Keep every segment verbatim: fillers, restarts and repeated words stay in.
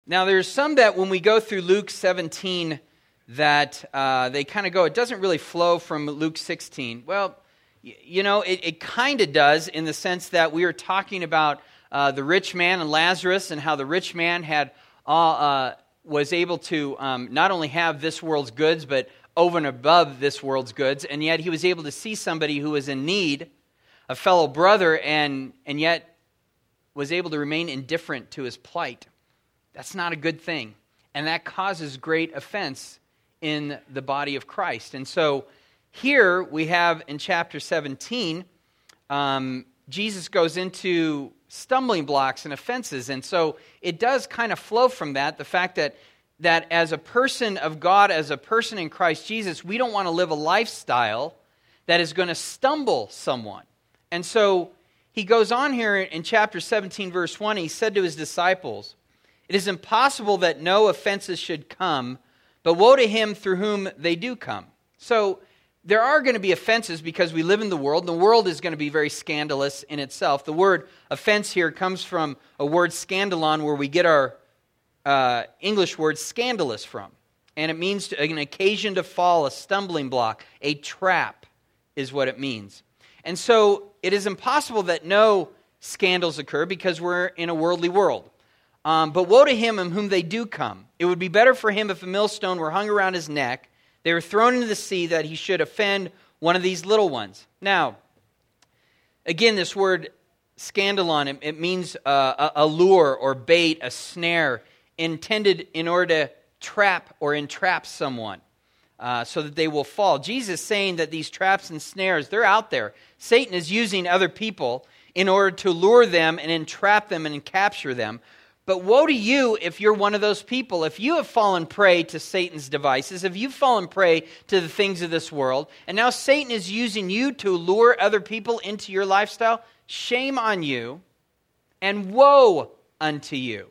Now, there's some that when we go through Luke seventeen, that uh, they kind of go, it doesn't really flow from Luke sixteen. Well, y- you know, it, it kind of does in the sense that we are talking about uh, the rich man and Lazarus and how the rich man had all, uh, was able to um, not only have this world's goods, but over and above this world's goods, and yet he was able to see somebody who was in need, a fellow brother, and and yet was able to remain indifferent to his plight. That's not a good thing, and that causes great offense in the body of Christ. And so here we have in chapter seventeen, um, Jesus goes into stumbling blocks and offenses, and so it does kind of flow from that, the fact that that as a person of God, as a person in Christ Jesus, we don't want to live a lifestyle that is going to stumble someone. And so he goes on here in chapter seventeen, verse one, he said to his disciples, "It is impossible that no offenses should come, but woe to him through whom they do come." So there are going to be offenses because we live in the world. The world is going to be very scandalous in itself. The word offense here comes from a word scandalon, where we get our uh, English word scandalous from. And it means to, an occasion to fall, a stumbling block, a trap is what it means. And so it is impossible that no scandals occur because we're in a worldly world. Um, but woe to him in whom they do come. It would be better for him if a millstone were hung around his neck, they were thrown into the sea, that he should offend one of these little ones. Now, again, this word scandalon, it, it means uh, a, a lure or bait, a snare, intended in order to trap or entrap someone uh, so that they will fall. Jesus is saying that these traps and snares, they're out there. Satan is using other people in order to lure them and entrap them and capture them. But woe to you if you're one of those people. If you have fallen prey to Satan's devices, if you've fallen prey to the things of this world, and now Satan is using you to lure other people into your lifestyle, shame on you and woe unto you.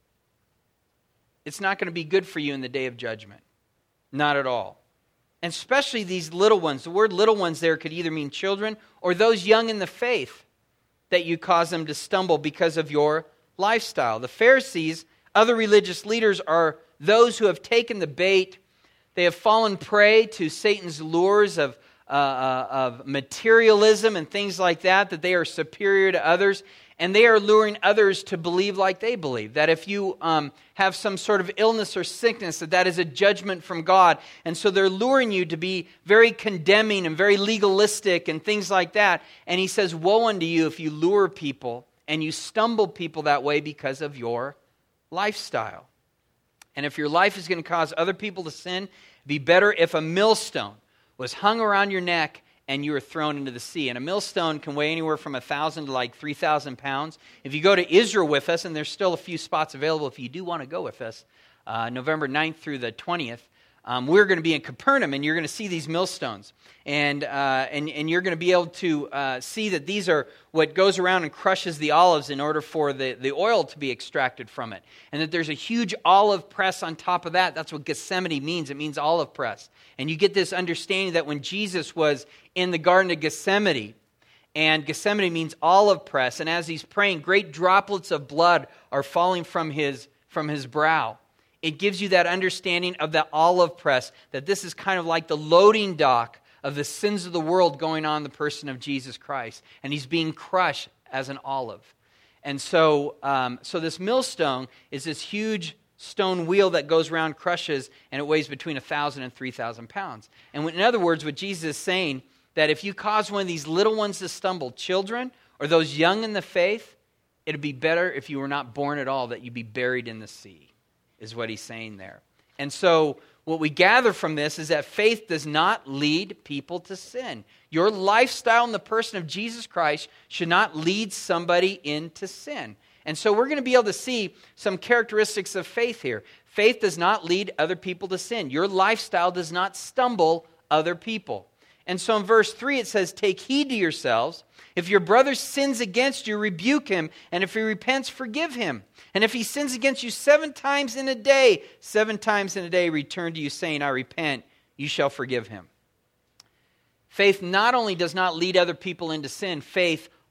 It's not going to be good for you in the day of judgment. Not at all. And especially these little ones. The word little ones there could either mean children or those young in the faith that you cause them to stumble because of your lifestyle. The Pharisees, other religious leaders, are those who have taken the bait. They have fallen prey to Satan's lures of, uh, uh, of materialism and things like that, that they are superior to others. And they are luring others to believe like they believe, that if you um, have some sort of illness or sickness, that that is a judgment from God. And so they're luring you to be very condemning and very legalistic and things like that. And he says, woe unto you if you lure people and you stumble people that way because of your lifestyle. And if your life is going to cause other people to sin, it'd be better if a millstone was hung around your neck and you were thrown into the sea. And a millstone can weigh anywhere from one thousand to like three thousand pounds. If you go to Israel with us, and there's still a few spots available if you do want to go with us, uh, November ninth through the twentieth, um, we're going to be in Capernaum, and you're going to see these millstones. And, uh, and, and you're going to be able to uh, see that these are what goes around and crushes the olives in order for the, the oil to be extracted from it. And that there's a huge olive press on top of that. That's what Gethsemane means. It means olive press. And you get this understanding that when Jesus was in the Garden of Gethsemane, and Gethsemane means olive press, and as he's praying, great droplets of blood are falling from his, from his brow. It gives you that understanding of the olive press, that this is kind of like the loading dock of the sins of the world going on in the person of Jesus Christ. And he's being crushed as an olive. And so, um, so this millstone is this huge stone wheel that goes around, crushes, and it weighs between one thousand and three thousand pounds. And in other words, what Jesus is saying, that if you cause one of these little ones to stumble, children or those young in the faith, it'd be better if you were not born at all, that you be buried in the sea, is what he's saying there. And so what we gather from this is that faith does not lead people to sin. Your lifestyle in the person of Jesus Christ should not lead somebody into sin. And so we're going to be able to see some characteristics of faith here. Faith does not lead other people to sin. Your lifestyle does not stumble other people. And so in verse three it says, take heed to yourselves. If your brother sins against you, rebuke him. And if he repents, forgive him. And if he sins against you seven times in a day, seven times in a day return to you saying, I repent, you shall forgive him. Faith not only does not lead other people into sin, faith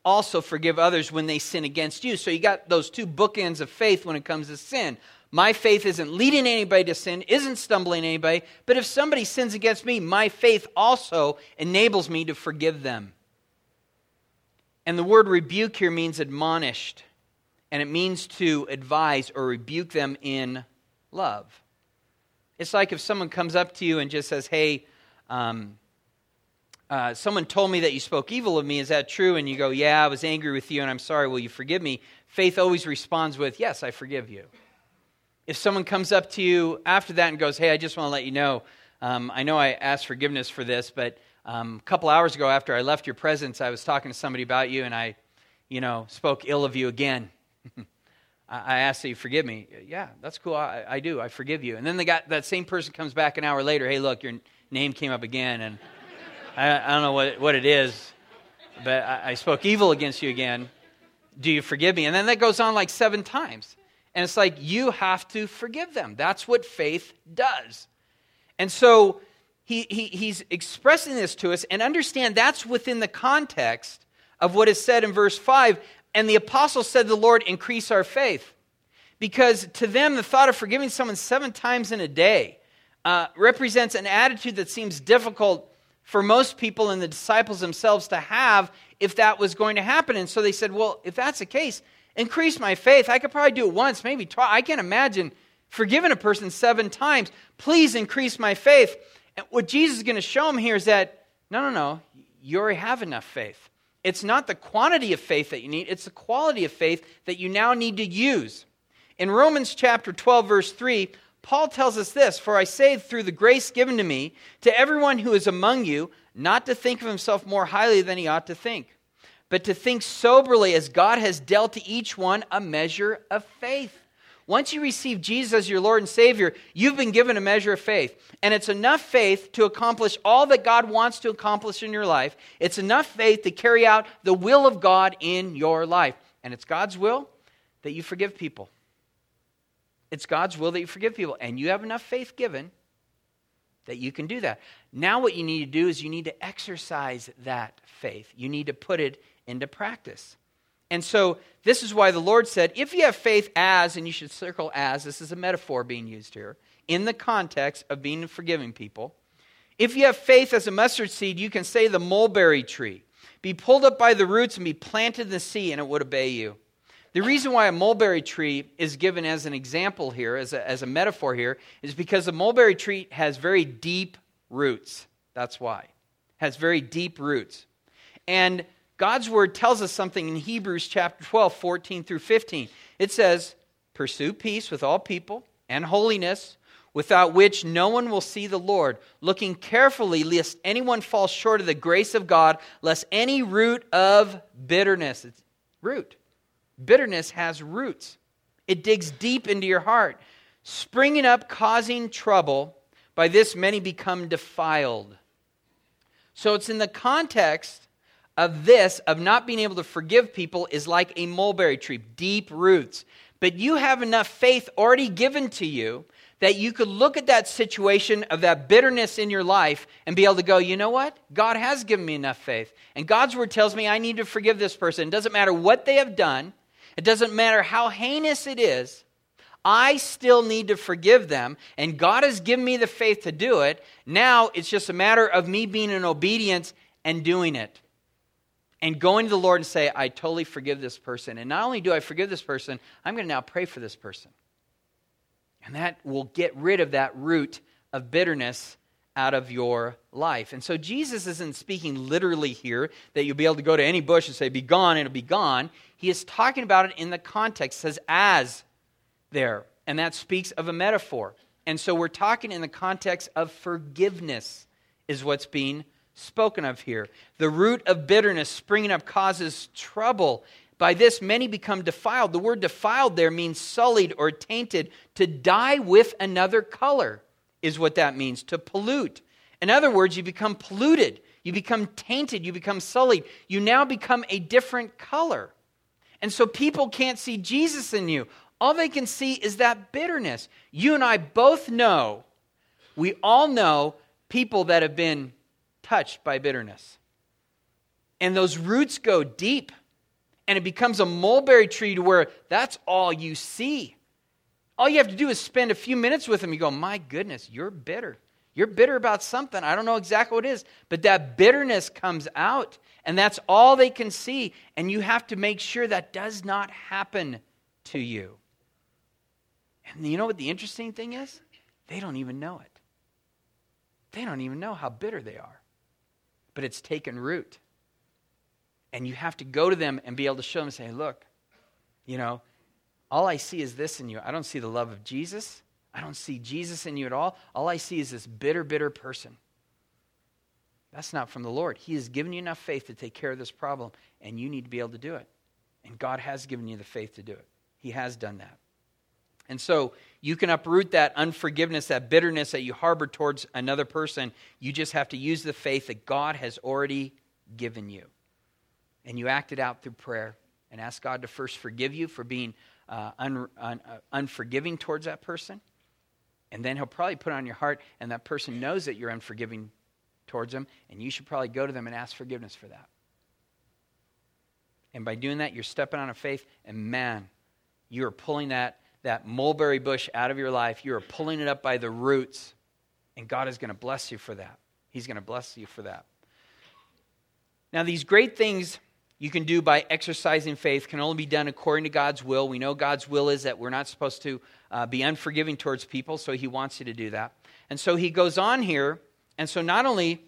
also forgive others when they sin against you. So you got those two bookends of faith when it comes to sin. My faith isn't leading anybody to sin, isn't stumbling anybody, but if somebody sins against me, my faith also enables me to forgive them. And the word rebuke here means admonished, and it means to advise or rebuke them in love. It's like if someone comes up to you and just says, hey, um, uh, someone told me that you spoke evil of me, is that true? And you go, yeah, I was angry with you and I'm sorry, will you forgive me? Faith always responds with, yes, I forgive you. If someone comes up to you after that and goes, hey, I just want to let you know, um, I know I asked forgiveness for this, but um, a couple hours ago after I left your presence, I was talking to somebody about you and I, you know, spoke ill of you again. I asked that you forgive me. Yeah, that's cool. I, I do. I forgive you. And then they got, that same person comes back an hour later. Hey, look, your name came up again, and I, I don't know what, what it is, but I, I spoke evil against you again. Do you forgive me? And then that goes on like seven times. And it's like, you have to forgive them. That's what faith does. And so he, he he's expressing this to us, and understand that's within the context of what is said in verse five. And the apostle said to the Lord, increase our faith. Because to them, the thought of forgiving someone seven times in a day uh, represents an attitude that seems difficult for most people and the disciples themselves to have if that was going to happen. And so they said, well, if that's the case, increase my faith. I could probably do it once, maybe twice. I can't imagine forgiving a person seven times. Please increase my faith. And what Jesus is going to show them here is that, no, no, no, you already have enough faith. It's not the quantity of faith that you need, it's the quality of faith that you now need to use. In Romans chapter twelve, verse three, Paul tells us this, for I say through the grace given to me, to everyone who is among you, not to think of himself more highly than he ought to think, but to think soberly as God has dealt to each one a measure of faith. Once you receive Jesus as your Lord and Savior, you've been given a measure of faith. And it's enough faith to accomplish all that God wants to accomplish in your life. It's enough faith to carry out the will of God in your life. And it's God's will that you forgive people. It's God's will that you forgive people. And you have enough faith given that you can do that. Now what you need to do is you need to exercise that faith. You need to put it into practice. And so this is why the Lord said, if you have faith as, and you should circle as, this is a metaphor being used here, in the context of being forgiving people. If you have faith as a mustard seed, you can say the mulberry tree, be pulled up by the roots and be planted in the sea, and it would obey you. The reason why a mulberry tree is given as an example here, as a, as a metaphor here, is because the mulberry tree has very deep roots. That's why. It has very deep roots. And God's word tells us something in Hebrews chapter twelve, fourteen through fifteen. It says, pursue peace with all people and holiness, without which no one will see the Lord, looking carefully lest anyone fall short of the grace of God, lest any root of bitterness, it's root, bitterness has roots. It digs deep into your heart, springing up, causing trouble. By this many become defiled. So it's in the context of this, of not being able to forgive people, is like a mulberry tree, deep roots. But you have enough faith already given to you that you could look at that situation of that bitterness in your life and be able to go, you know what? God has given me enough faith. And God's word tells me I need to forgive this person. It doesn't matter what they have done. It doesn't matter how heinous it is. I still need to forgive them. And God has given me the faith to do it. Now it's just a matter of me being in obedience and doing it. And going to the Lord and say, I totally forgive this person. And not only do I forgive this person, I'm going to now pray for this person. And that will get rid of that root of bitterness out of your life. And so Jesus isn't speaking literally here that you'll be able to go to any bush and say, be gone, and it'll be gone. He is talking about it in the context. It says as there. And that speaks of a metaphor. And so we're talking in the context of forgiveness is what's being spoken of here. The root of bitterness springing up causes trouble. By this, many become defiled. The word defiled there means sullied or tainted. To dye with another color is what that means, to pollute. In other words, you become polluted. You become tainted. You become sullied. You now become a different color. And so people can't see Jesus in you. All they can see is that bitterness. You and I both know, we all know people that have been touched by bitterness. And those roots go deep. and it becomes a mulberry tree to where that's all you see. All you have to do is spend a few minutes with them. You go, my goodness, you're bitter. You're bitter about something. I don't know exactly what it is, but that bitterness comes out, and that's all they can see, and you have to make sure that does not happen to you. And you know what the interesting thing is? They don't even know it. They don't even know how bitter they are. But it's taken root. And you have to go to them and be able to show them and say, look, you know, all I see is this in you. I don't see the love of Jesus. I don't see Jesus in you at all. All I see is this bitter, bitter person. That's not from the Lord. He has given you enough faith to take care of this problem, and you need to be able to do it. And God has given you the faith to do it. He has done that. And so you can uproot that unforgiveness, that bitterness that you harbor towards another person. You just have to use the faith that God has already given you. And you act it out through prayer and ask God to first forgive you for being uh, un, un, uh, unforgiving towards that person. And then he'll probably put it on your heart, and that person knows that you're unforgiving towards them, and you should probably go to them and ask forgiveness for that. And by doing that, you're stepping on a faith, and man, you are pulling that, that mulberry bush out of your life. You are pulling it up by the roots, and God is going to bless you for that. He's going to bless you for that. Now, these great things you can do by exercising faith can only be done according to God's will. We know God's will is that we're not supposed to uh, be unforgiving towards people, so he wants you to do that. And so he goes on here, and so not only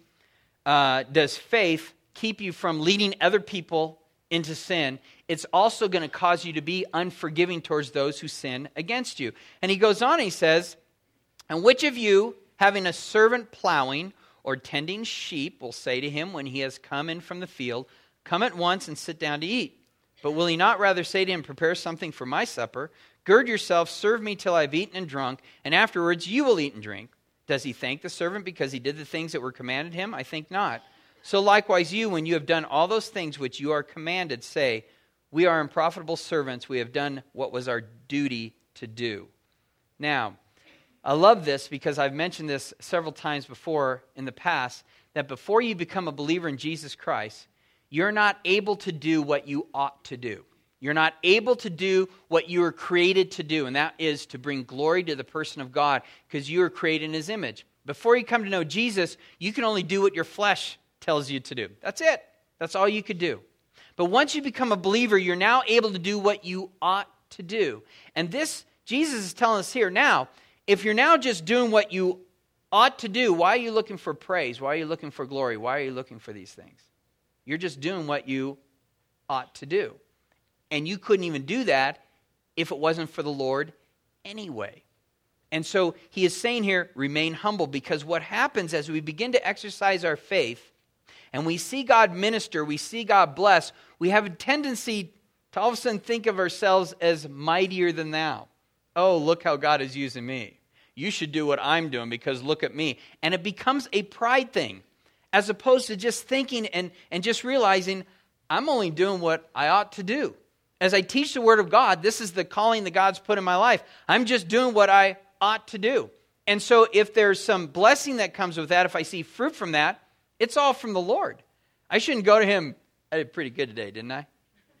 uh, does faith keep you from leading other people into sin, it's also going to cause you to be unforgiving towards those who sin against you. And he goes on, and he says, and which of you, having a servant plowing or tending sheep, will say to him when he has come in from the field, come at once and sit down to eat? But will he not rather say to him, prepare something for my supper, gird yourself, serve me till I've eaten and drunk, and afterwards you will eat and drink? Does he thank the servant because he did the things that were commanded him? I think not. So likewise you, when you have done all those things which you are commanded, say, we are unprofitable servants, we have done what was our duty to do. Now, I love this because I've mentioned this several times before in the past, that before you become a believer in Jesus Christ, you're not able to do what you ought to do. You're not able to do what you were created to do, and that is to bring glory to the person of God because you were created in his image. Before you come to know Jesus, you can only do what your flesh tells you to do. That's it. That's all you could do. But once you become a believer, you're now able to do what you ought to do. And this, Jesus is telling us here now, if you're now just doing what you ought to do, why are you looking for praise? Why are you looking for glory? Why are you looking for these things? You're just doing what you ought to do. And you couldn't even do that if it wasn't for the Lord anyway. And so he is saying here, remain humble, because what happens as we begin to exercise our faith and we see God minister, we see God bless, we have a tendency to all of a sudden think of ourselves as mightier than thou. Oh, look how God is using me. You should do what I'm doing because look at me. And it becomes a pride thing, as opposed to just thinking and, and just realizing I'm only doing what I ought to do. As I teach the Word of God, this is the calling that God's put in my life. I'm just doing what I ought to do. And so if there's some blessing that comes with that, if I see fruit from that, it's all from the Lord. I shouldn't go to him, I did pretty good today, didn't I?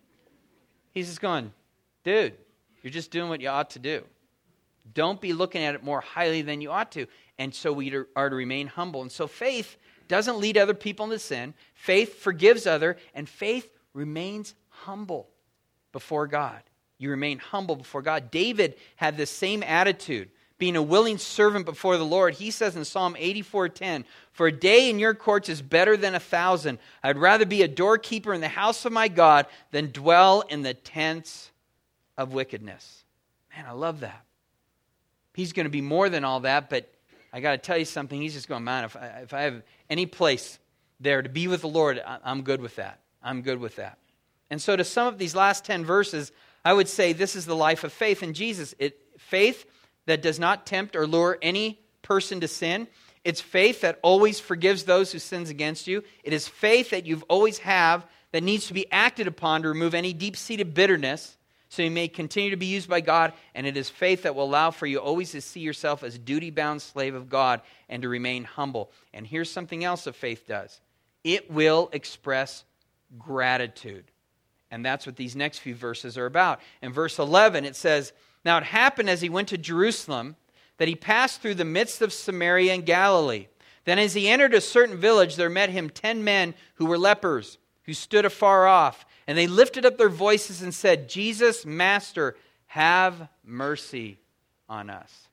He's just going, dude, you're just doing what you ought to do. Don't be looking at it more highly than you ought to. And so we are to remain humble. And so faith doesn't lead other people into sin. Faith forgives other, and faith remains humble before God. You remain humble before God. David had this same attitude, being a willing servant before the Lord. He says in Psalm eighty-four ten, for a day in your courts is better than a thousand. I'd rather be a doorkeeper in the house of my God than dwell in the tents of wickedness. Man, I love that. He's going to be more than all that, but I got to tell you something. He's just going, man, if I, if I have any place there to be with the Lord, I'm good with that. I'm good with that. And so to sum up these last ten verses, I would say this is the life of faith in Jesus. It, faith that does not tempt or lure any person to sin. It's faith that always forgives those who sins against you. It is faith that you've always have that needs to be acted upon to remove any deep-seated bitterness so you may continue to be used by God. And it is faith that will allow for you always to see yourself as a duty-bound slave of God and to remain humble. And here's something else that faith does. It will express gratitude. And that's what these next few verses are about. In verse eleven, it says, "Now it happened as he went to Jerusalem that he passed through the midst of Samaria and Galilee. Then as he entered a certain village, there met him ten men who were lepers, who stood afar off. And they lifted up their voices and said, 'Jesus, Master, have mercy on us.'"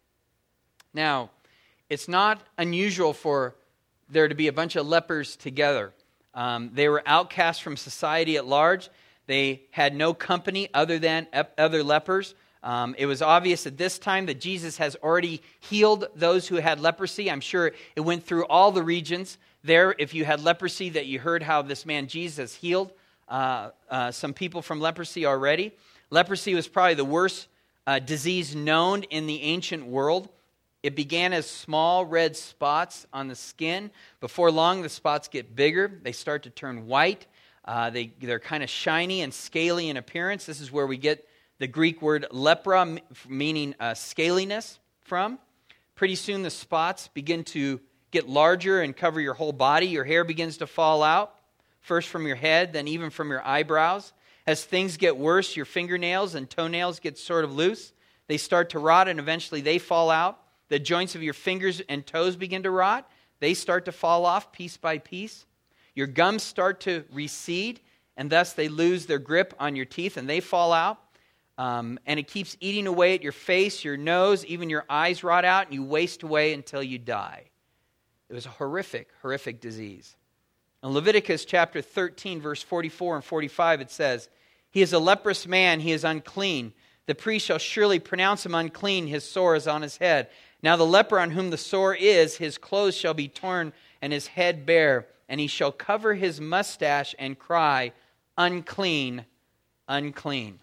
Now, it's not unusual for there to be a bunch of lepers together. Um, they were outcasts from society at large. They had no company other than other lepers. Um, it was obvious at this time that Jesus has already healed those who had leprosy. I'm sure it went through all the regions there. If you had leprosy, that you heard how this man Jesus healed uh, uh, some people from leprosy already. Leprosy was probably the worst uh, disease known in the ancient world. It began as small red spots on the skin. Before long, the spots get bigger. They start to turn white. Uh, they, they're kind of shiny and scaly in appearance. This is where we get the Greek word lepra, meaning uh, scaliness, from. Pretty soon the spots begin to get larger and cover your whole body. Your hair begins to fall out, first from your head, then even from your eyebrows. As things get worse, your fingernails and toenails get sort of loose. They start to rot, and eventually they fall out. The joints of your fingers and toes begin to rot. They start to fall off piece by piece. Your gums start to recede, and thus they lose their grip on your teeth, and they fall out. Um, and it keeps eating away at your face, your nose, even your eyes rot out, and you waste away until you die. It was a horrific, horrific disease. In Leviticus chapter thirteen, verse forty-four and forty-five, it says, "He is a leprous man, he is unclean. The priest shall surely pronounce him unclean, his sore is on his head. Now the leper on whom the sore is, his clothes shall be torn and his head bare, and he shall cover his mustache and cry, 'Unclean, unclean.'"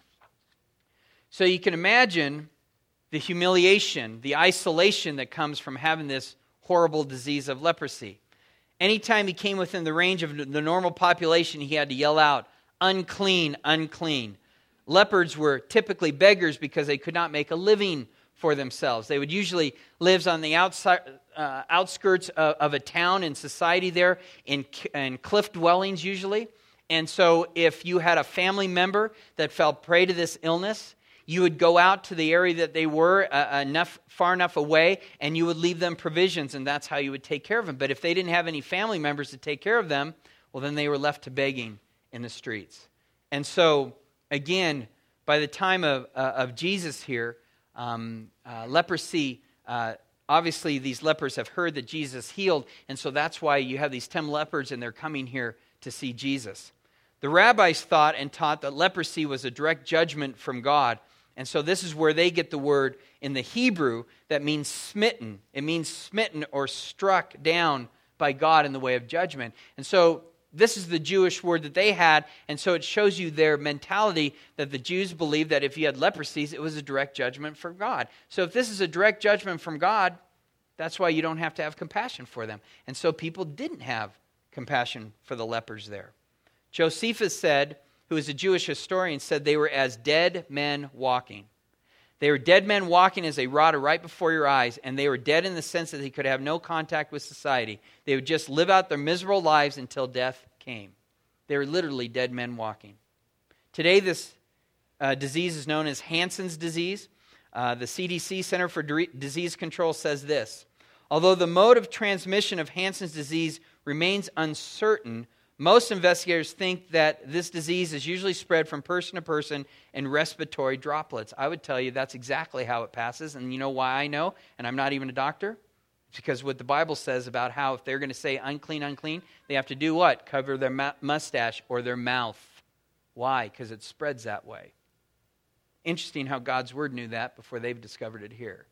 So you can imagine the humiliation, the isolation that comes from having this horrible disease of leprosy. Anytime he came within the range of the normal population, he had to yell out, "Unclean, unclean." Lepers were typically beggars because they could not make a living for themselves. They would usually live on the outside, uh, outskirts of, of a town and society there, in, in cliff dwellings usually. And so if you had a family member that fell prey to this illness, you would go out to the area that they were uh, enough, far enough away, and you would leave them provisions, and that's how you would take care of them. But if they didn't have any family members to take care of them, well, then they were left to begging in the streets. And so, again, by the time of, uh, of Jesus here, um, uh, leprosy, uh, obviously these lepers have heard that Jesus healed, and so that's why you have these ten lepers, and they're coming here to see Jesus. The rabbis thought and taught that leprosy was a direct judgment from God. And so this is where they get the word in the Hebrew that means smitten. It means smitten or struck down by God in the way of judgment. And so this is the Jewish word that they had. And so it shows you their mentality that the Jews believed that if you had leprosies, it was a direct judgment from God. So if this is a direct judgment from God, that's why you don't have to have compassion for them. And so people didn't have compassion for the lepers there. Josephus said, who is a Jewish historian, said they were as dead men walking. They were dead men walking as they rotted right before your eyes, and they were dead in the sense that they could have no contact with society. They would just live out their miserable lives until death came. They were literally dead men walking. Today, this uh, disease is known as Hansen's disease. Uh, the C D C, Center for D- Disease Control, says this: although the mode of transmission of Hansen's disease remains uncertain, most investigators think that this disease is usually spread from person to person in respiratory droplets. I would tell you that's exactly how it passes. And you know why I know? And I'm not even a doctor. It's because what the Bible says about how if they're going to say unclean, unclean, they have to do what? Cover their mu- mustache or their mouth. Why? Because it spreads that way. Interesting how God's Word knew that before they've discovered it here.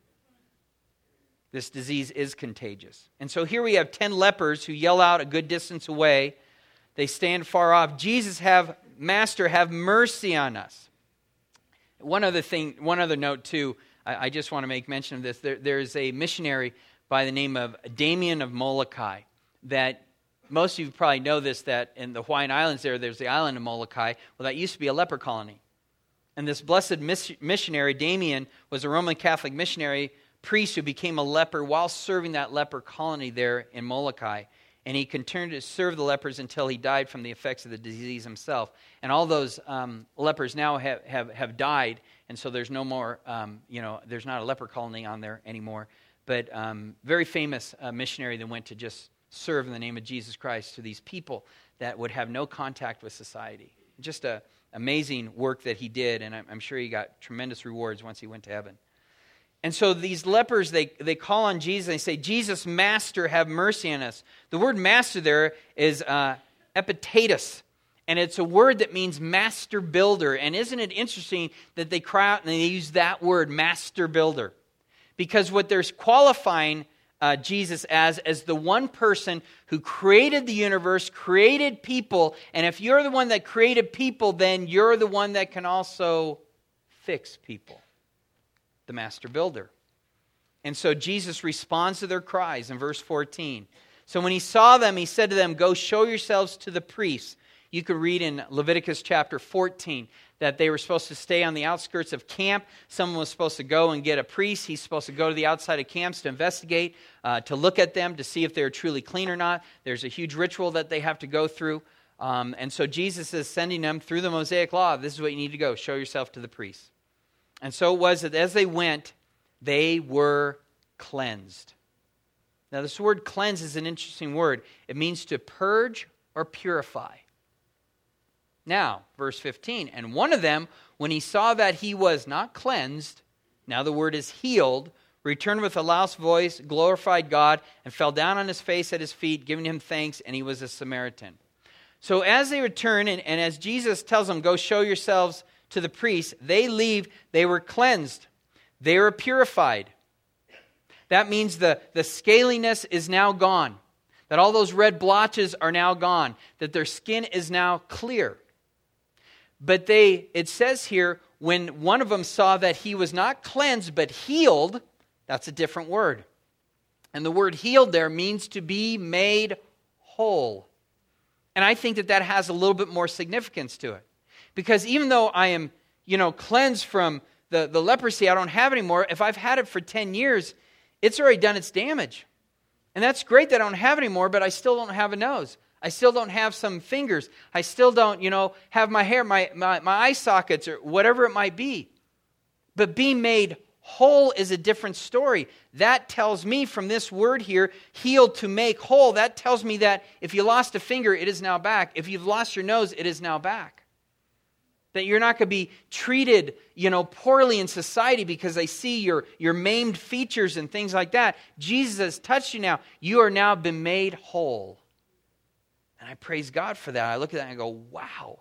This disease is contagious. And so here we have ten lepers who yell out a good distance away. They stand far off. Jesus, have, Master, have mercy on us. One other thing, one other note too, I, I just want to make mention of this. There, there's a missionary by the name of Damien of Molokai that most of you probably know this, that in the Hawaiian Islands there, there's the island of Molokai. Well, that used to be a leper colony. And this blessed miss- missionary, Damien, was a Roman Catholic missionary priest who became a leper while serving that leper colony there in Molokai. And he continued to serve the lepers until he died from the effects of the disease himself. And all those um, lepers now have, have, have died, and so there's no more, um, you know, there's not a leper colony on there anymore. But um, very famous uh, missionary that went to just serve in the name of Jesus Christ to these people that would have no contact with society. Just a amazing work that he did, and I'm, I'm sure he got tremendous rewards once he went to heaven. And so these lepers, they, they call on Jesus, and they say, Jesus, Master, have mercy on us. The word master there is uh, epitatus, and it's a word that means master builder. And isn't it interesting that they cry out and they use that word, master builder? Because what they're qualifying uh, Jesus as, as the one person who created the universe, created people, and if you're the one that created people, then you're the one that can also fix people. The master builder. And so Jesus responds to their cries in verse fourteen. So when he saw them, he said to them, go show yourselves to the priests. You could read in Leviticus chapter fourteen that they were supposed to stay on the outskirts of camp. Someone was supposed to go and get a priest. He's supposed to go to the outside of camps to investigate, uh, to look at them, to see if they're truly clean or not. There's a huge ritual that they have to go through. Um, and so Jesus is sending them through the Mosaic law. This is what you need to go. Show yourself to the priests. And so it was that as they went, they were cleansed. Now this word cleanse is an interesting word. It means to purge or purify. Now, verse fifteen, and one of them, when he saw that he was not cleansed, now the word is healed, returned with a loud voice, glorified God, and fell down on his face at his feet, giving him thanks, and he was a Samaritan. So as they return, and, and as Jesus tells them, go show yourselves to the priests, they leave, they were cleansed. They were purified. That means the, the scaliness is now gone. That all those red blotches are now gone. That their skin is now clear. But they, it says here, when one of them saw that he was not cleansed but healed, that's a different word. And the word healed there means to be made whole. And I think that that has a little bit more significance to it. Because even though I am, you know, cleansed from the, the leprosy, I don't have it anymore. If I've had it for ten years, it's already done its damage. And that's great that I don't have it anymore, but I still don't have a nose. I still don't have some fingers. I still don't, you know, have my hair, my, my, my eye sockets, or whatever it might be. But being made whole is a different story. That tells me from this word here, healed to make whole, that tells me that if you lost a finger, it is now back. If you've lost your nose, it is now back. That you're not going to be treated, you know, poorly in society because they see your, your maimed features and things like that. Jesus has touched you now. You are now been made whole. And I praise God for that. I look at that and I go, wow.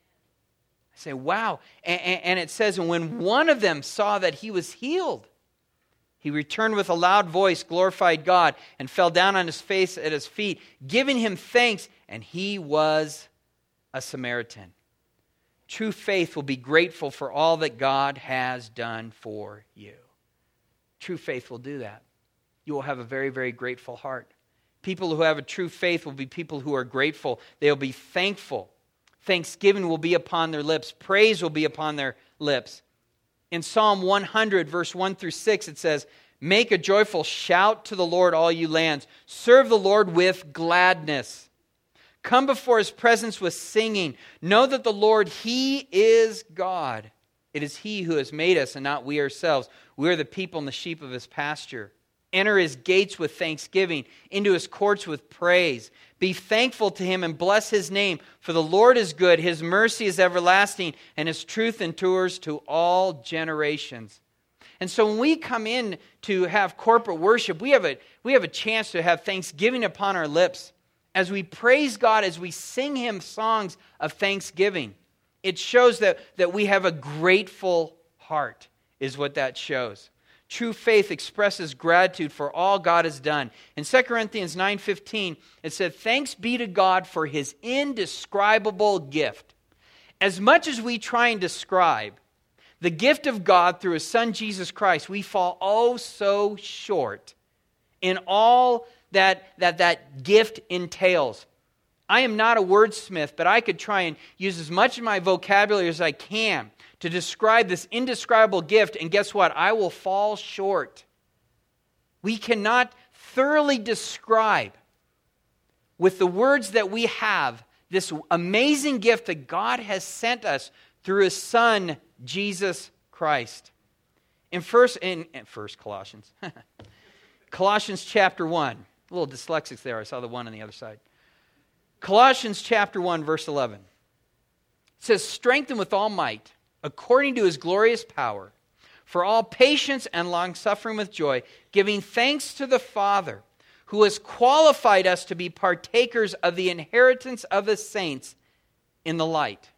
I say, wow. And, and, and it says, and when one of them saw that he was healed, he returned with a loud voice, glorified God, and fell down on his face at his feet, giving him thanks, and he was a Samaritan. True faith will be grateful for all that God has done for you. True faith will do that. You will have a very, very grateful heart. People who have a true faith will be people who are grateful. They'll be thankful. Thanksgiving will be upon their lips. Praise will be upon their lips. In Psalm one hundred, verse one through six, it says, make a joyful shout to the Lord, all you lands. Serve the Lord with gladness. Come before his presence with singing. Know that the Lord, he is God. It is he who has made us and not we ourselves. We are the people and the sheep of his pasture. Enter his gates with thanksgiving, into his courts with praise. Be thankful to him and bless his name, for the Lord is good, his mercy is everlasting, and his truth endures to all generations. And so when we come in to have corporate worship, we have a, we have a chance to have thanksgiving upon our lips. As we praise God, as we sing him songs of thanksgiving, it shows that, that we have a grateful heart, is what that shows. True faith expresses gratitude for all God has done. In Second Corinthians nine fifteen, it said, thanks be to God for his indescribable gift. As much as we try and describe the gift of God through his Son Jesus Christ, we fall oh so short in all that that, that gift entails. I am not a wordsmith, but I could try and use as much of my vocabulary as I can to describe this indescribable gift, and guess what? I will fall short. We cannot thoroughly describe with the words that we have, this amazing gift that God has sent us through His Son, Jesus Christ. In first, in, in first Colossians, Colossians chapter one, a little dyslexic there, I saw the one on the other side. Colossians chapter one, verse eleven. It says, strengthen with all might, according to His glorious power, for all patience and long-suffering with joy, giving thanks to the Father, who has qualified us to be partakers of the inheritance of the saints in the light.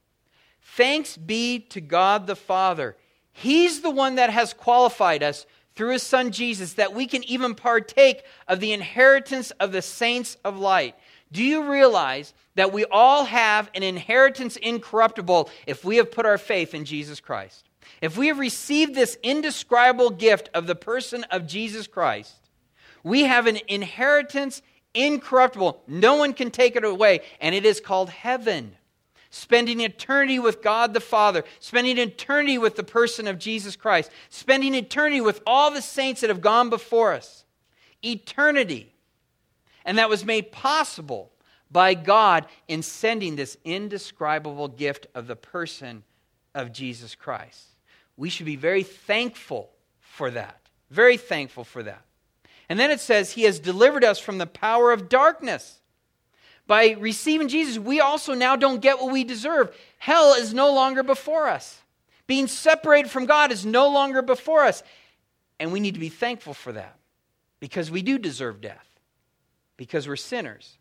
Thanks be to God the Father. He's the one that has qualified us through His Son Jesus, that we can even partake of the inheritance of the saints of light. Do you realize that we all have an inheritance incorruptible if we have put our faith in Jesus Christ? If we have received this indescribable gift of the person of Jesus Christ, we have an inheritance incorruptible. No one can take it away, and it is called heaven. Spending eternity with God the Father, spending eternity with the person of Jesus Christ, spending eternity with all the saints that have gone before us. Eternity. And that was made possible by God in sending this indescribable gift of the person of Jesus Christ. We should be very thankful for that. Very thankful for that. And then it says, He has delivered us from the power of darkness. By receiving Jesus, we also now don't get what we deserve. Hell is no longer before us. Being separated from God is no longer before us. And we need to be thankful for that, because we do deserve death, because we're sinners.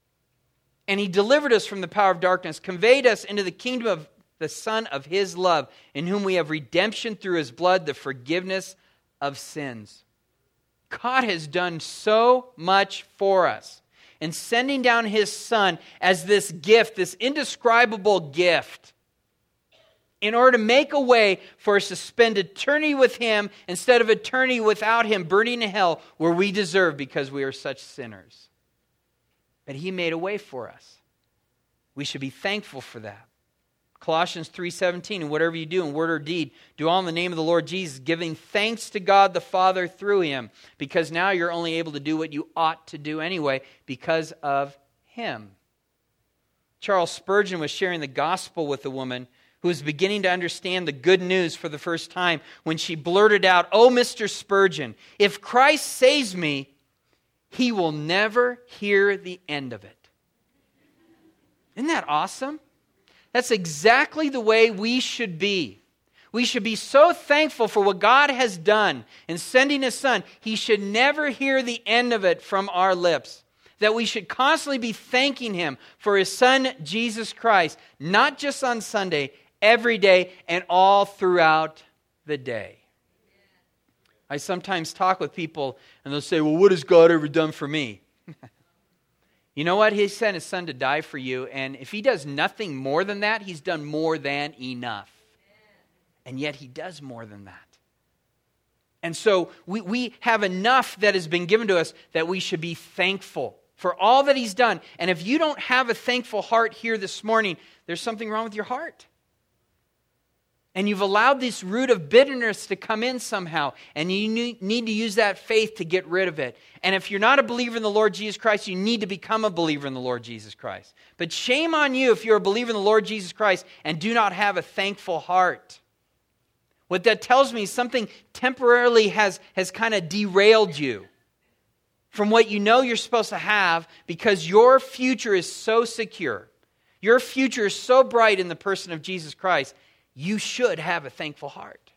And He delivered us from the power of darkness, conveyed us into the kingdom of the Son of His love, in whom we have redemption through His blood, the forgiveness of sins. God has done so much for us in sending down His Son as this gift, this indescribable gift, in order to make a way for us to spend eternity with Him instead of eternity without Him, burning in hell where we deserve because we are such sinners. But He made a way for us. We should be thankful for that. Colossians three seventeen, and whatever you do in word or deed, do all in the name of the Lord Jesus, giving thanks to God the Father through Him, because now you're only able to do what you ought to do anyway because of Him. Charles Spurgeon was sharing the gospel with a woman who was beginning to understand the good news for the first time when she blurted out, "Oh, Mister Spurgeon, if Christ saves me, He will never hear the end of it." Isn't that awesome? That's exactly the way we should be. We should be so thankful for what God has done in sending His Son. He should never hear the end of it from our lips. That we should constantly be thanking Him for His Son, Jesus Christ, not just on Sunday, every day and all throughout the day. I sometimes talk with people and they'll say, "Well, what has God ever done for me?" You know what? He sent His Son to die for you, and if He does nothing more than that, He's done more than enough. And yet He does more than that. And so we, we have enough that has been given to us that we should be thankful for all that He's done. And if you don't have a thankful heart here this morning, there's something wrong with your heart. And you've allowed this root of bitterness to come in somehow. And you need to use that faith to get rid of it. And if you're not a believer in the Lord Jesus Christ, you need to become a believer in the Lord Jesus Christ. But shame on you if you're a believer in the Lord Jesus Christ and do not have a thankful heart. What that tells me is something temporarily has, has kind of derailed you from what you know you're supposed to have, because your future is so secure. Your future is so bright in the person of Jesus Christ. You should have a thankful heart.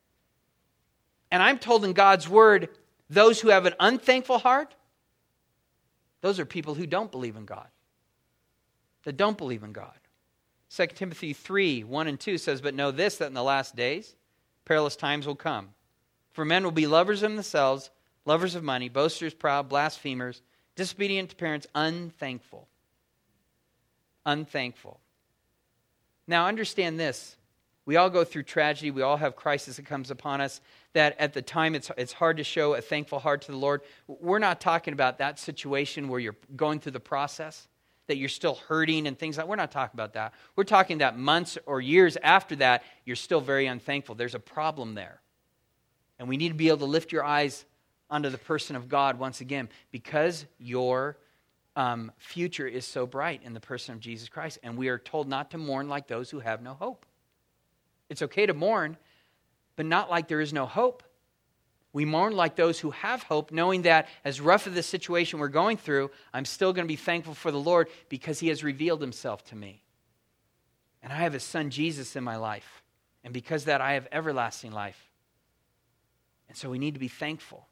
And I'm told in God's Word, those who have an unthankful heart, those are people who don't believe in God. That don't believe in God. Second Timothy three, one and two says, "But know this, that in the last days, perilous times will come. For men will be lovers of themselves, lovers of money, boasters, proud, blasphemers, disobedient to parents, unthankful." Unthankful. Now understand this. We all go through tragedy. We all have crisis that comes upon us, that at the time it's, it's hard to show a thankful heart to the Lord. We're not talking about that situation where you're going through the process, that you're still hurting and things like that. We're not talking about that. We're talking that months or years after that, you're still very unthankful. There's a problem there. And we need to be able to lift your eyes onto the person of God once again, because you're um, future is so bright in the person of Jesus Christ. And we are told not to mourn like those who have no hope. It's okay to mourn, but not like there is no hope. We mourn like those who have hope, knowing that as rough as the situation we're going through, I'm still going to be thankful for the Lord because he has revealed himself to me. And I have his son Jesus in my life. And because of that, I have everlasting life. And so we need to be thankful.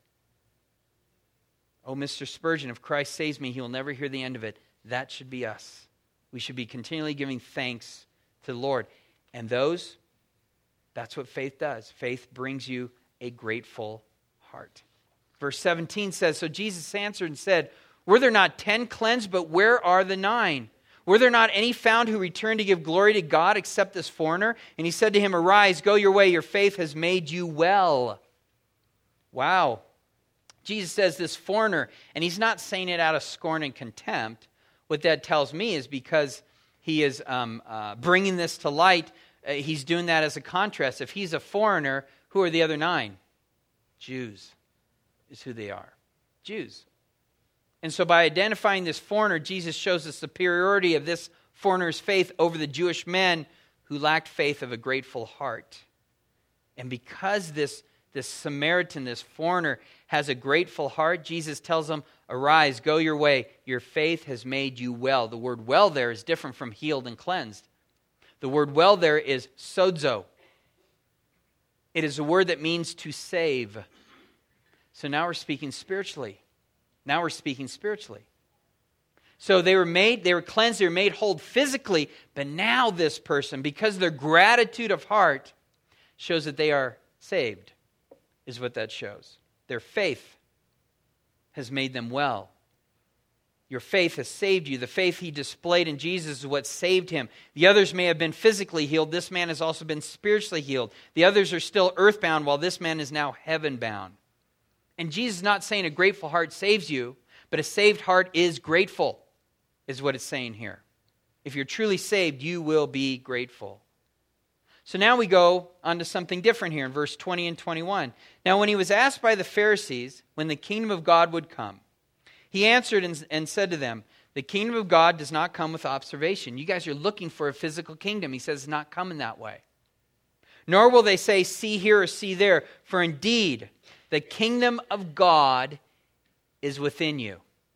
Oh, Mister Spurgeon, if Christ saves me, he will never hear the end of it. That should be us. We should be continually giving thanks to the Lord. And those, that's what faith does. Faith brings you a grateful heart. Verse seventeen says, so Jesus answered and said, were there not ten cleansed, but where are the nine? Were there not any found who returned to give glory to God except this foreigner? And he said to him, arise, go your way, your faith has made you well. Wow. Jesus says this foreigner, and he's not saying it out of scorn and contempt. What that tells me is because he is um, uh, bringing this to light, uh, he's doing that as a contrast. If he's a foreigner, who are the other nine? Jews is who they are. Jews. And so by identifying this foreigner, Jesus shows the superiority of this foreigner's faith over the Jewish men who lacked faith of a grateful heart. And because this, this Samaritan, this foreigner, has a grateful heart, Jesus tells him, arise, go your way. Your faith has made you well. The word well there is different from healed and cleansed. The word well there is sozo. It is a word that means to save. So now we're speaking spiritually. Now we're speaking spiritually. So they were made, they were cleansed, they were made whole physically, but now this person, because of their gratitude of heart, shows that they are saved, is what that shows. Their faith has made them well. Your faith has saved you. The faith he displayed in Jesus is what saved him. The others may have been physically healed. This man has also been spiritually healed. The others are still earthbound, while this man is now heaven-bound. And Jesus is not saying a grateful heart saves you, but a saved heart is grateful, is what it's saying here. If you're truly saved, you will be grateful. So now we go on to something different here in verse twenty and twenty-one. Now when he was asked by the Pharisees when the kingdom of God would come, he answered and, and said to them, the kingdom of God does not come with observation. You guys are looking for a physical kingdom. He says it's not coming that way. Nor will they say, see here or see there, for indeed the kingdom of God is within you.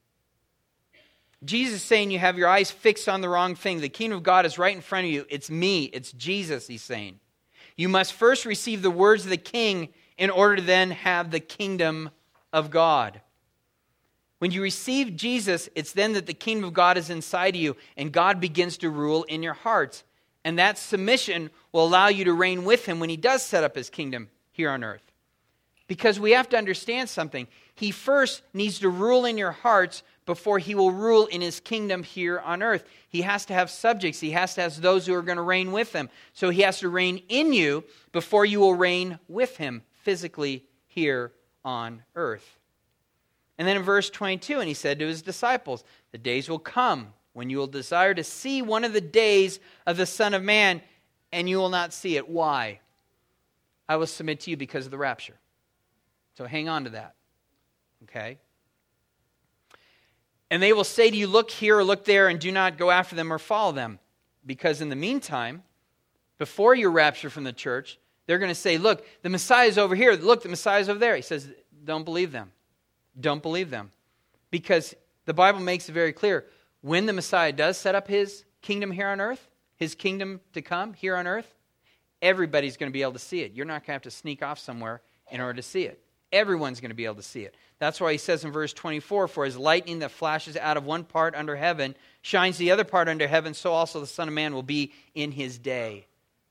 Jesus is saying you have your eyes fixed on the wrong thing. The kingdom of God is right in front of you. It's me. It's Jesus, he's saying. You must first receive the words of the king in order to then have the kingdom of God. When you receive Jesus, it's then that the kingdom of God is inside of you and God begins to rule in your hearts. And that submission will allow you to reign with him when he does set up his kingdom here on earth. Because we have to understand something. He first needs to rule in your hearts before he will rule in his kingdom here on earth. He has to have subjects. He has to have those who are going to reign with him. So he has to reign in you before you will reign with him physically here on earth. And then in verse twenty-two, and he said to his disciples, the days will come when you will desire to see one of the days of the Son of Man, and you will not see it. Why? I will submit to you because of the rapture. So hang on to that. Okay? And they will say to you, look here or look there, and do not go after them or follow them. Because in the meantime, before your rapture from the church, they're going to say, look, the Messiah is over here. Look, the Messiah is over there. He says, don't believe them. Don't believe them. Because the Bible makes it very clear, when the Messiah does set up his kingdom here on earth, his kingdom to come here on earth, everybody's going to be able to see it. You're not going to have to sneak off somewhere in order to see it. Everyone's going to be able to see it. That's why he says in verse twenty-four, for as lightning that flashes out of one part under heaven shines the other part under heaven, so also the Son of Man will be in his day.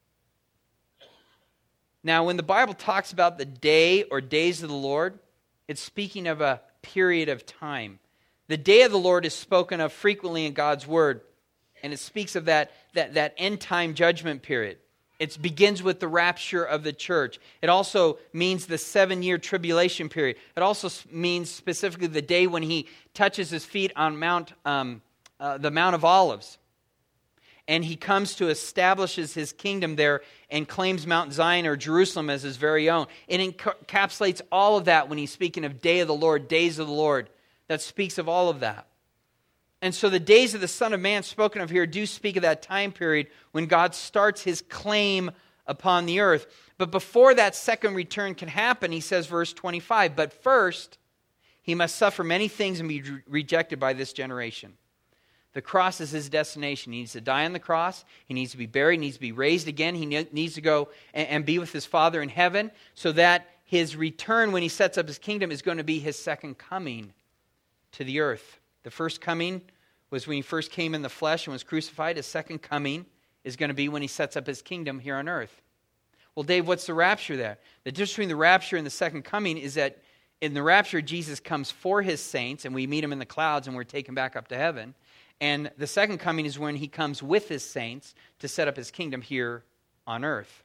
Now, when the Bible talks about the day or days of the Lord, it's speaking of a period of time. The day of the Lord is spoken of frequently in God's word, and it speaks of that, that, that end time judgment period. It begins with the rapture of the church. It also means the seven-year tribulation period. It also means specifically the day when he touches his feet on Mount, um, uh, the Mount of Olives. And he comes to establishes his kingdom there and claims Mount Zion or Jerusalem as his very own. It encapsulates all of that when he's speaking of day of the Lord, days of the Lord. That speaks of all of that. And so the days of the Son of Man spoken of here do speak of that time period when God starts his claim upon the earth. But before that second return can happen, he says, verse twenty-five, but first he must suffer many things and be re- rejected by this generation. The cross is his destination. He needs to die on the cross. He needs to be buried. He needs to be raised again. He ne- needs to go and, and be with his Father in heaven, so that his return when he sets up his kingdom is going to be his second coming to the earth. The first coming was when he first came in the flesh and was crucified. His second coming is going to be when he sets up his kingdom here on earth. Well, Dave, what's the rapture there? The difference between the rapture and the second coming is that in the rapture, Jesus comes for his saints, and we meet him in the clouds, and we're taken back up to heaven. And the second coming is when he comes with his saints to set up his kingdom here on earth.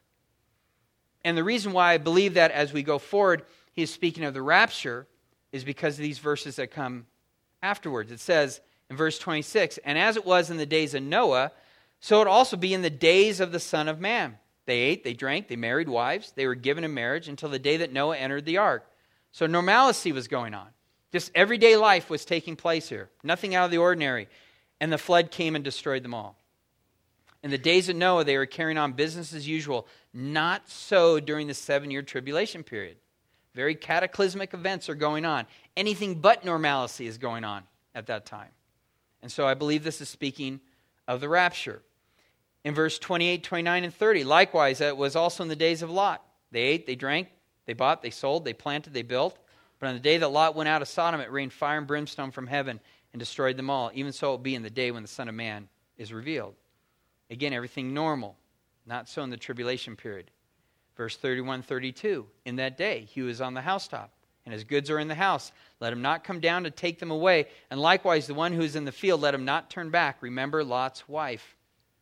And the reason why I believe that as we go forward, he is speaking of the rapture is because of these verses that come afterwards. It says in verse twenty-six, and as it was in the days of Noah, so it also be in the days of the Son of Man. They ate, they drank, they married wives, they were given in marriage until the day that Noah entered the ark. So normalcy was going on. Just everyday life was taking place here. Nothing out of the ordinary. And the flood came and destroyed them all. In the days of Noah, they were carrying on business as usual. Not so during the seven-year tribulation period. Very cataclysmic events are going on. Anything but normalcy is going on at that time. And so I believe this is speaking of the rapture. In verse twenty-eight, twenty-nine, and thirty, likewise, it was also in the days of Lot. They ate, they drank, they bought, they sold, they planted, they built. But on the day that Lot went out of Sodom, it rained fire and brimstone from heaven and destroyed them all. Even so it will be in the day when the Son of Man is revealed. Again, everything normal. Not so in the tribulation period. Verse thirty-one, thirty-two, in that day he was on the housetop, and his goods are in the house. Let him not come down to take them away. And likewise, the one who is in the field, let him not turn back. Remember Lot's wife.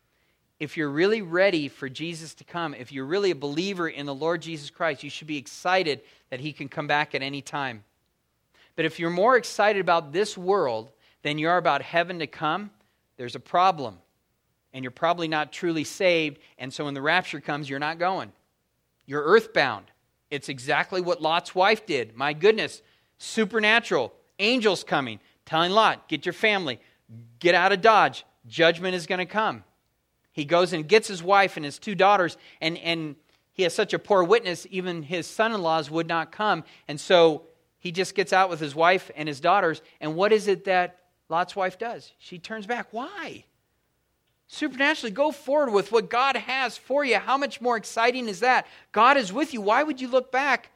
If you're really ready for Jesus to come, if you're really a believer in the Lord Jesus Christ, you should be excited that he can come back at any time. But if you're more excited about this world than you are about heaven to come, there's a problem. And you're probably not truly saved, and so when the rapture comes, you're not going. You're earthbound. It's exactly what Lot's wife did. My goodness, supernatural. Angels coming, telling Lot, get your family, get out of Dodge. Judgment is going to come. He goes and gets his wife and his two daughters, and, and he has such a poor witness, even his son-in-laws would not come. And so he just gets out with his wife and his daughters, and what is it that Lot's wife does? She turns back. Why? Supernaturally, go forward with what God has for you. How much more exciting is that? God is with you. Why would you look back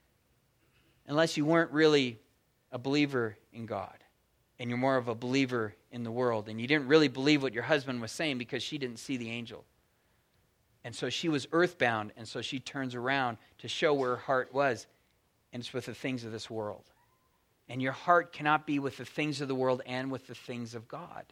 unless you weren't really a believer in God and you're more of a believer in the world and you didn't really believe what your husband was saying because she didn't see the angel. And so she was earthbound, and so she turns around to show where her heart was, and it's with the things of this world. And your heart cannot be with the things of the world and with the things of God.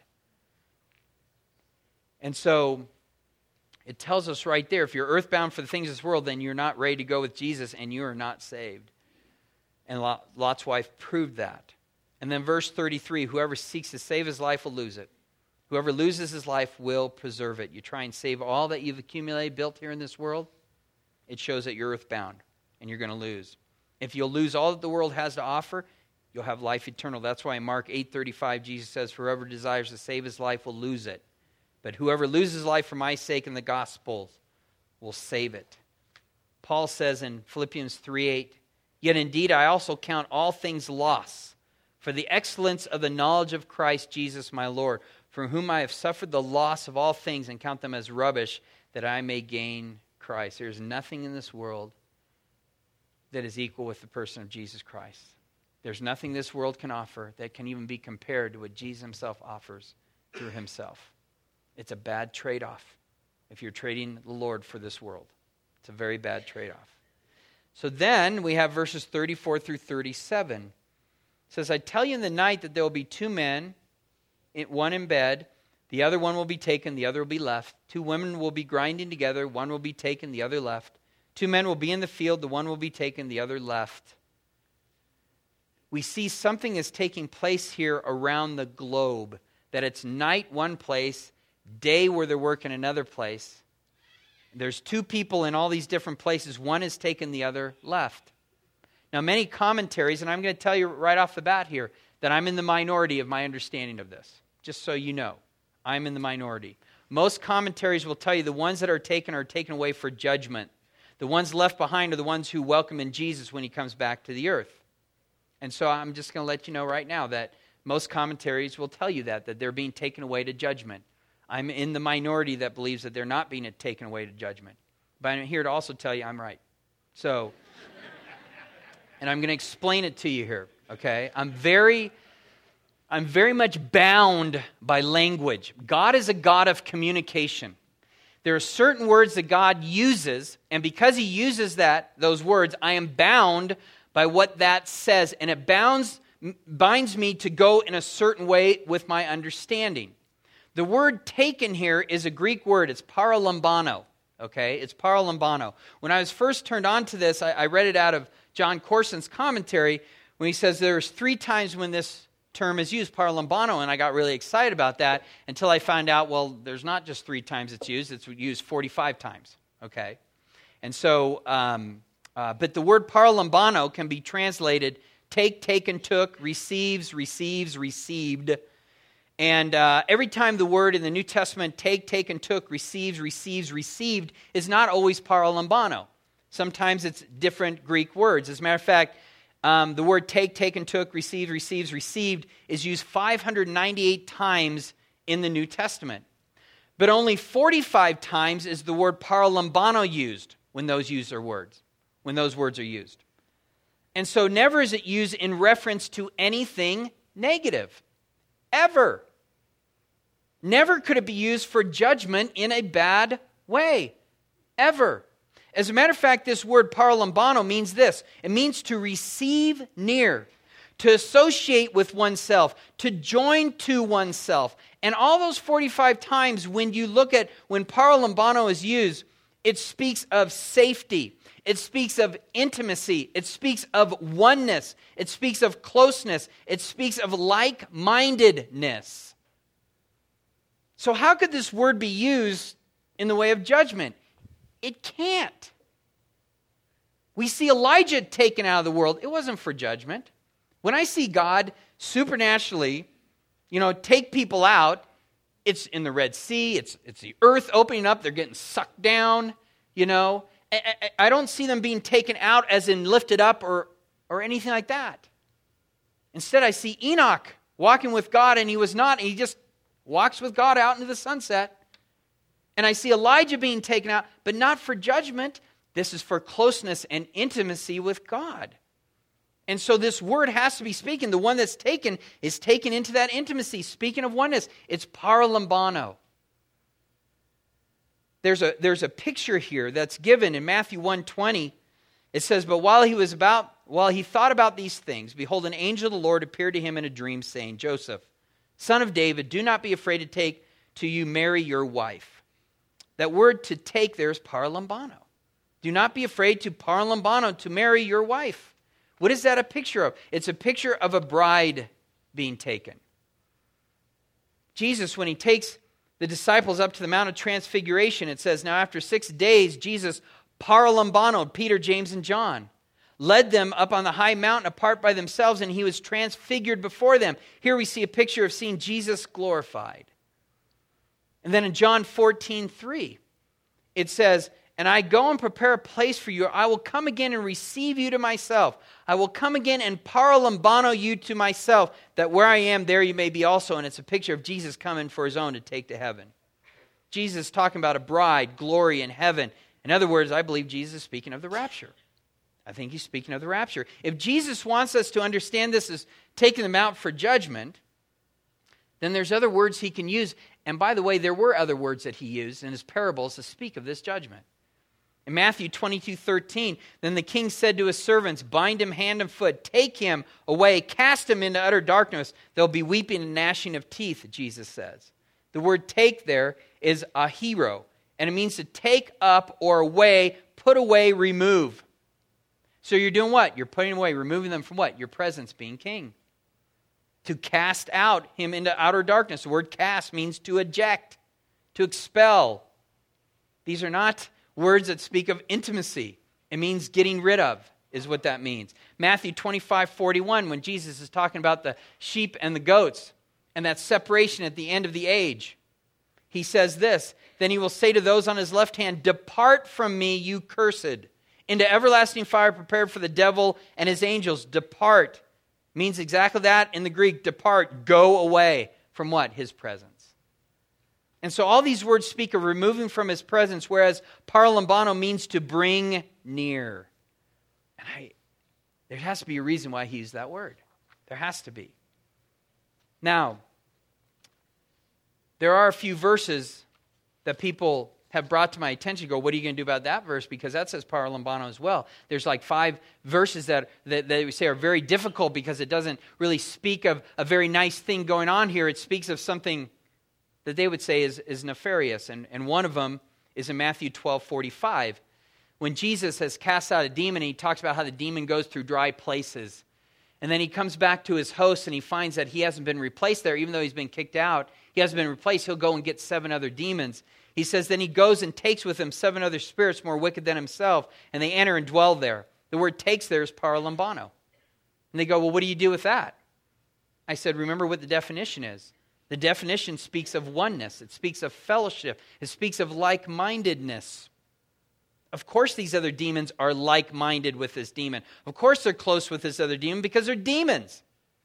And so it tells us right there, if you're earthbound for the things of this world, then you're not ready to go with Jesus and you are not saved. And Lot's wife proved that. And then verse thirty-three, whoever seeks to save his life will lose it. Whoever loses his life will preserve it. You try and save all that you've accumulated, built here in this world, it shows that you're earthbound and you're going to lose. If you'll lose all that the world has to offer, you'll have life eternal. That's why in Mark eight thirty-five, Jesus says, whoever desires to save his life will lose it. But whoever loses life for my sake and the gospel will save it. Paul says in Philippians three eight, yet indeed I also count all things loss for the excellence of the knowledge of Christ Jesus my Lord, from whom I have suffered the loss of all things and count them as rubbish, that I may gain Christ. There's nothing in this world that is equal with the person of Jesus Christ. There's nothing this world can offer that can even be compared to what Jesus himself offers through himself. It's a bad trade-off if you're trading the Lord for this world. It's a very bad trade-off. So then we have verses thirty-four through thirty-seven. It says, I tell you in the night that there will be two men, one in bed, the other one will be taken, the other will be left. Two women will be grinding together, one will be taken, the other left. Two men will be in the field, the one will be taken, the other left. We see something is taking place here around the globe, that it's night one place, day where they're working another place. There's two people in all these different places. One is taken, the other left. Now, many commentaries, and I'm going to tell you right off the bat here, that I'm in the minority of my understanding of this. just so you know. I'm in the minority. Most commentaries will tell you the ones that are taken are taken away for judgment. The ones left behind are the ones who welcome in Jesus when he comes back to the earth. And so I'm just going to let you know right now that most commentaries will tell you that, that they're being taken away to judgment. I'm in the minority that believes that they're not being taken away to judgment. But I'm here to also tell you I'm right. So, and I'm going to explain it to you here, okay? I'm very, I'm very much bound by language. God is a God of communication. There are certain words that God uses, and because he uses that, those words, I am bound by what that says, and it bounds, binds me to go in a certain way with my understanding. The word taken here is a Greek word. It's paralambano, okay? It's paralambano. When I was first turned on to this, I, I read it out of John Corson's commentary when he says there's three times when this term is used, paralambano, and I got really excited about that until I found out, well, there's not just three times it's used, it's used forty-five times, okay? And so, um, uh, but the word paralambano can be translated take, taken, took, receives, receives, received. And uh, every time the word in the New Testament, take, taken, took, receives, receives, received, is not always paralambano. Sometimes it's different Greek words. As a matter of fact, Um, the word take, taken, took, received, receives, received is used five hundred ninety-eight times in the New Testament. But only forty-five times is the word paralambano used when those use are words, when those words are used. And so never is it used in reference to anything negative. Ever. Never could it be used for judgment in a bad way. Ever. As a matter of fact, this word paralambano means this. It means to receive near, to associate with oneself, to join to oneself. And all those forty-five times when you look at when paralambano is used, it speaks of safety. It speaks of intimacy. It speaks of oneness. It speaks of closeness. It speaks of like-mindedness. So how could this word be used in the way of judgment? It can't. We see Elijah taken out of the world. It wasn't for judgment. When I see God supernaturally, you know, take people out, it's in the Red Sea, it's it's the earth opening up, they're getting sucked down, you know. I, I, I don't see them being taken out as in lifted up or, or anything like that. Instead, I see Enoch walking with God, and he was not, and he just walks with God out into the sunset. And I see Elijah being taken out, but not for judgment. This is for closeness and intimacy with God. And so this word has to be speaking. The one that's taken is taken into that intimacy. Speaking of oneness, it's paralambano. There's a, there's a picture here that's given in Matthew one twenty. It says, but while he was about, while he thought about these things, behold, an angel of the Lord appeared to him in a dream, saying, Joseph, son of David, do not be afraid to take to you Mary your wife. That word to take there is paralambano. Do not be afraid to paralambano, to marry your wife. What is that a picture of? It's a picture of a bride being taken. Jesus, when he takes the disciples up to the Mount of Transfiguration, it says, now after six days, Jesus paralambanoed Peter, James, and John, led them up on the high mountain apart by themselves, and he was transfigured before them. Here we see a picture of seeing Jesus glorified. And then in John fourteen three, it says, and I go and prepare a place for you. I will come again and receive you to myself. I will come again and paralambano you to myself, that where I am, there you may be also. And it's a picture of Jesus coming for his own to take to heaven. Jesus is talking about a bride, glory in heaven. In other words, I believe Jesus is speaking of the rapture. I think he's speaking of the rapture. If Jesus wants us to understand this as taking them out for judgment, then there's other words he can use. And by the way, there were other words that he used in his parables to speak of this judgment. In Matthew twenty-two thirteen, then the king said to his servants, bind him hand and foot, take him away, cast him into utter darkness. There'll be weeping and gnashing of teeth, Jesus says. The word take there is ahiro, and it means to take up or away, put away, remove. So you're doing what? You're putting away, removing them from what? Your presence, being king. To cast out him into outer darkness. The word cast means to eject, to expel. These are not words that speak of intimacy. It means getting rid of, is what that means. Matthew twenty-five forty-one, when Jesus is talking about the sheep and the goats, and that separation at the end of the age. He says this, then he will say to those on his left hand, depart from me, you cursed, into everlasting fire prepared for the devil and his angels. Depart means exactly that in the Greek. Depart, go away from what? His presence. And so all these words speak of removing from his presence, whereas paralambano means to bring near. And I, there has to be a reason why he used that word. There has to be. Now, there are a few verses that people have brought to my attention. Go, what are you going to do about that verse? Because that says paralambano as well. There's like five verses that, that, that we say are very difficult because it doesn't really speak of a very nice thing going on here. It speaks of something that they would say is, is nefarious. And, and one of them is in Matthew twelve forty-five. When Jesus has cast out a demon, he talks about how the demon goes through dry places. And then he comes back to his host and he finds that he hasn't been replaced there, even though he's been kicked out. He hasn't been replaced. He'll go and get seven other demons. He says, then he goes and takes with him seven other spirits more wicked than himself, and they enter and dwell there. The word takes there is paralambano. And they go, well, what do you do with that? I said, remember what the definition is. The definition speaks of oneness. It speaks of fellowship. It speaks of like-mindedness. Of course these other demons are like-minded with this demon. Of course they're close with this other demon because they're demons.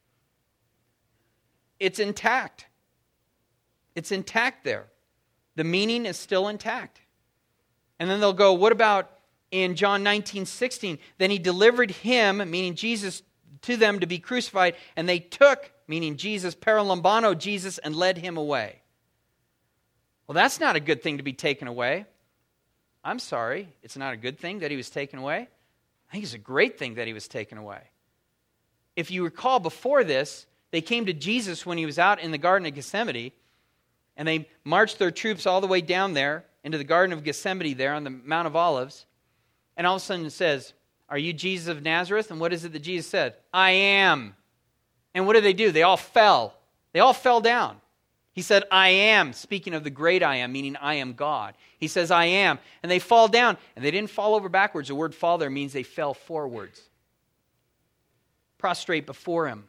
It's intact. It's intact there. The meaning is still intact. And then they'll go, what about in John nineteen sixteen? Then he delivered him, meaning Jesus, to them to be crucified, and they took, meaning Jesus, paralambano Jesus, and led him away. Well, that's not a good thing to be taken away. I'm sorry, it's not a good thing that he was taken away. I think it's a great thing that he was taken away. If you recall before this, they came to Jesus when he was out in the Garden of Gethsemane, and they marched their troops all the way down there into the Garden of Gethsemane there on the Mount of Olives. And all of a sudden it says, are you Jesus of Nazareth? And what is it that Jesus said? I am. And what did they do? They all fell. They all fell down. He said, I am, speaking of the great I am, meaning I am God. He says, I am. And they fall down. And they didn't fall over backwards. The word fall there means they fell forwards. Prostrate before him.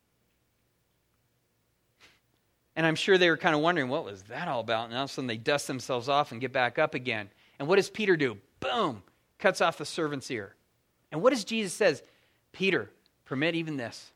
And I'm sure they were kind of wondering, what was that all about? And all of a sudden they dust themselves off and get back up again. And what does Peter do? Boom! Cuts off the servant's ear. And what does Jesus says? Peter, permit even this.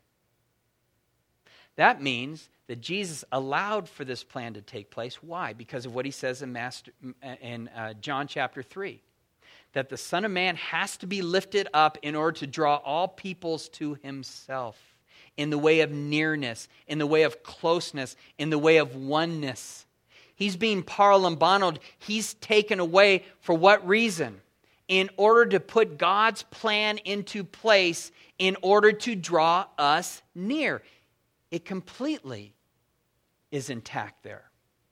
That means that Jesus allowed for this plan to take place. Why? Because of what he says in, Master, in uh, John chapter three. That the Son of Man has to be lifted up in order to draw all peoples to himself. In the way of nearness, in the way of closeness, in the way of oneness. He's being paralambanoed. He's taken away for what reason? In order to put God's plan into place, in order to draw us near. It completely is intact there.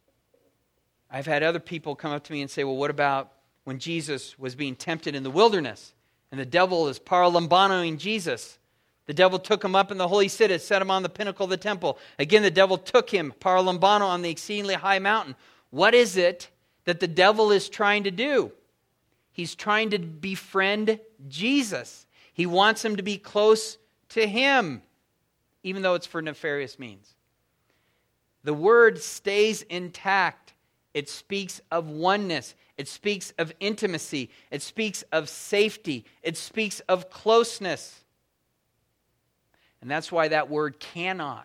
I've had other people come up to me and say, well, what about when Jesus was being tempted in the wilderness and the devil is paralambanoing Jesus? The devil took him up in the holy city, set him on the pinnacle of the temple. Again, the devil took him, paralambano, on the exceedingly high mountain. What is it that the devil is trying to do? He's trying to befriend Jesus. He wants him to be close to him, even though it's for nefarious means. The word stays intact. It speaks of oneness. It speaks of intimacy. It speaks of safety. It speaks of closeness. And that's why that word cannot,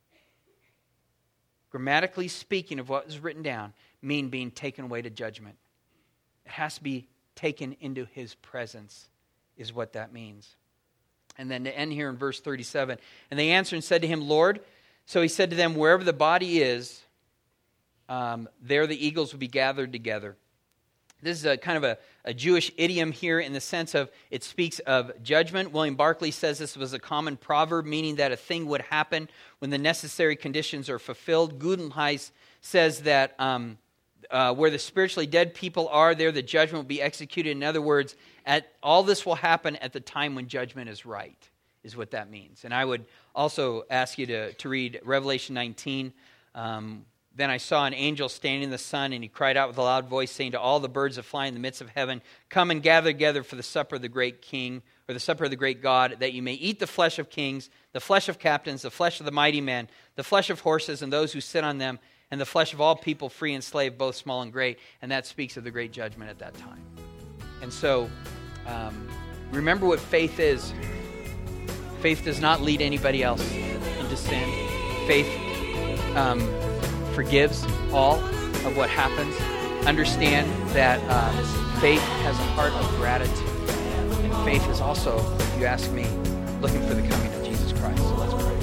grammatically speaking of what is written down, mean being taken away to judgment. It has to be taken into his presence, is what that means. And then to end here in verse thirty-seven, and they answered and said to him, Lord, so he said to them, wherever the body is, um, there the eagles will be gathered together. This is a kind of a, a Jewish idiom here in the sense of it speaks of judgment. William Barclay says this was a common proverb, meaning that a thing would happen when the necessary conditions are fulfilled. Gudenheis says that um, uh, where the spiritually dead people are, there the judgment will be executed. In other words, at, all this will happen at the time when judgment is right, is what that means. And I would also ask you to, to read Revelation nineteen, um, Then I saw an angel standing in the sun, and he cried out with a loud voice, saying to all the birds that fly in the midst of heaven, come and gather together for the supper of the great King, or the supper of the great God, that you may eat the flesh of kings, the flesh of captains, the flesh of the mighty men, the flesh of horses and those who sit on them, and the flesh of all people, free and slave, both small and great. And that speaks of the great judgment at that time. And so, um, remember what faith is. Faith does not lead anybody else into sin. Faith um, forgives all of what happens. Understand that um, faith has a heart of gratitude. And faith is also, if you ask me, looking for the coming of Jesus Christ. So let's pray.